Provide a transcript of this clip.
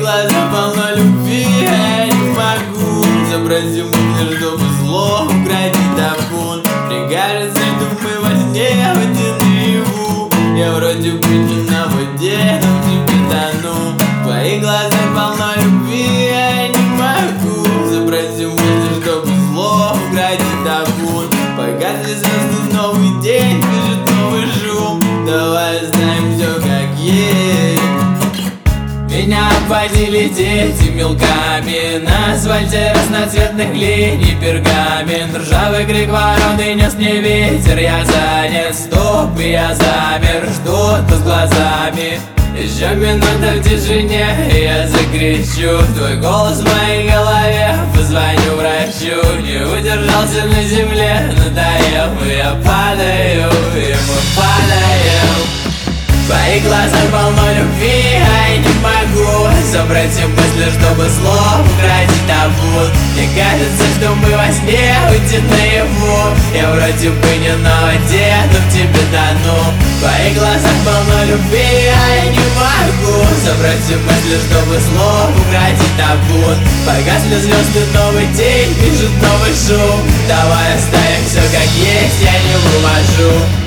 глазах полно любви, я не могу забрать мысли, чтобы зло украдить табун. Мне кажется, что мы во сне, хоть и наяву. Я вроде бы не на воде, но в тебе тону. В твоих глазах полно любви, я не могу забрать мысли, чтобы зло украдить табун. Погасли звезды, новый день, бежит новый шум. Давай оставим все как есть. Меня обводили дети мелками на асфальте разноцветных линий пергамент. Ржавый крик вороны нес мне ветер. Я занят, стоп, и я замер, что-то с глазами. Еще минута в тишине, и я закричу твой голос в моей голове. Позвоню врачу, не удержался на земле, надоел, и я падаю, и мы падаем. В твоих глазах полно любви, а я не могу собрать все мысли, чтобы зло украдить табун. Мне кажется, что мы во сне, уйти наяву. Я вроде бы не на воде, но в тебе тону. В твоих глазах полно любви, а я не могу собрать все мысли, чтобы зло украдить табун. Погасли звезды, новый день, бежит новый шум. Давай оставим все как есть, я не вывожу.